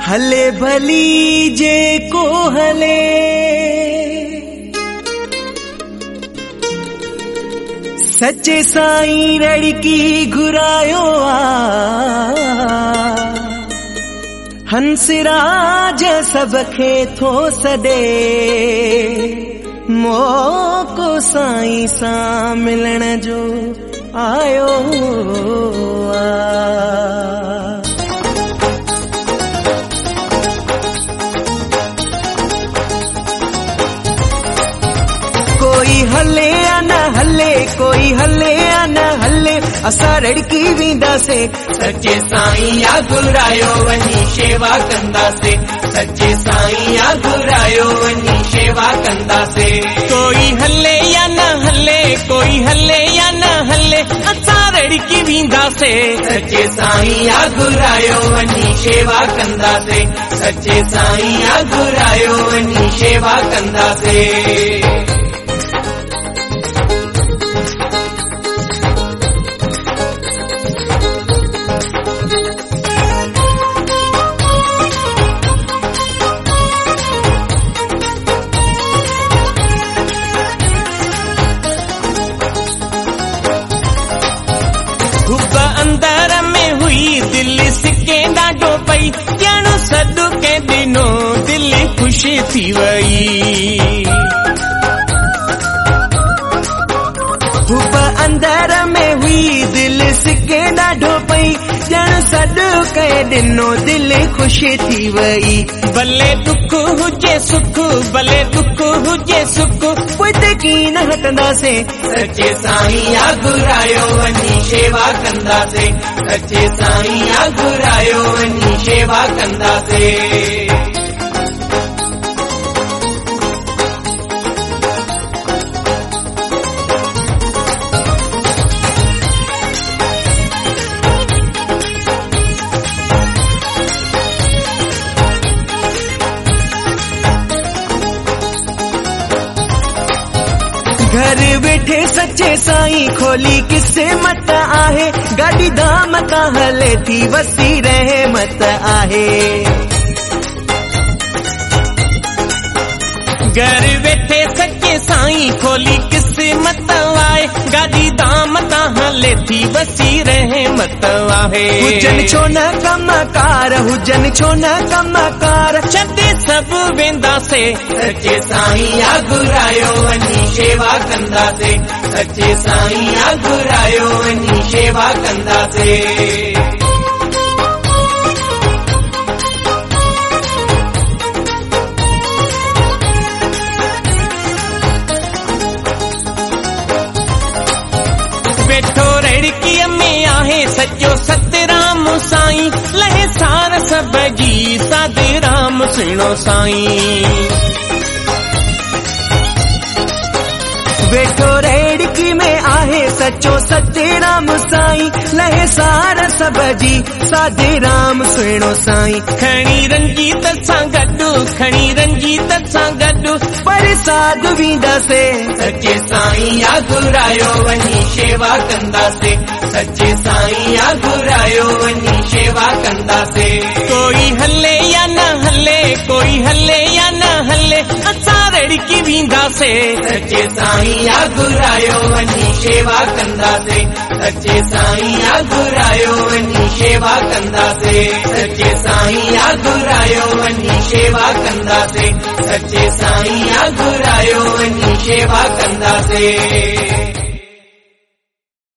हले भली जे को हले सच्चे साईं रड़की घुरायो हंसराज सब खे थो सॾे मौको साईं सां मिलण जो आयो कोई हले या न हले कोई हले या न हले असां रड़की वेंदासे सच्चे साईं या घुरायो वनी शेवा कंदासे सच्चे साईं या घुरायो वनी शेवा कंदासे कोई हले या न हले कोई हले या न हले असां रड़की वेंदासे सच्चे साईं या घुरायो वनी शेवा कंदासे सच्चे साईं या घुरायो वनी शेवा कंदासे अंदर में हुई दिल सिके ॾाढो पई ॼण सॾु के ॾिनो दिल ख़ुश थी वई हुब अंदर में हुई दिल सिके ॾाढो पई ॼण सॾु के ॾिनो दिल ख़ुश थी वई भले दुख हुजे सुख भले दुख हुजे सुख पोइ कीन हटंदासे सच्चे साईं या घुरायो वनी शेवा कंदासे सच्चे साईं या घुरायो वनी शेवा कंदासे घर वेठे सच्चे साईं खोली किस्मत आहे गाड़ी दामत हले थी वसी रहमत आहे घर वेठे सच्चे साईं खोली किस्मत आहे गाड़ी दामत हले थी वसी रहमत आहे हुजन छो न कमकार हुजन छो न कमकार छॾे सभु वेंदासे सच्चे साईं या घुरायो वनी शेवा कंदासे सच्चे साईं या घुरायो वनी शेवा कंदासे वेठो रड़कीअ में आहे सॼो सतराम साईं लहे सार सब जी साधे राम सुहिणो साईं वेठो रेड़की में आहे सचो सतेराम साईं लहे सार सब जी साधे राम सुहिणो साईं खणी रंजीत सां गॾु खणी रंजीत सां गॾु पर साधु वेंदासे सच्चे साईं या घुरायो वनी शेवा कंदासे सच्चे साईं या घुरायो वनी शेवा कंदासे कोई हले या न हले कोई हले या न हले असां रड़की वेंदासे सच्चे साईं या घुरायो वनी शेवा कंदासे सच्चे साईं या घुरायो वनी शेवा कंदासे सच्चे साईं या घुरायो वनी शेवा कंदासे सच्चे साईं या घुरायो वनी शेवा कंदासे।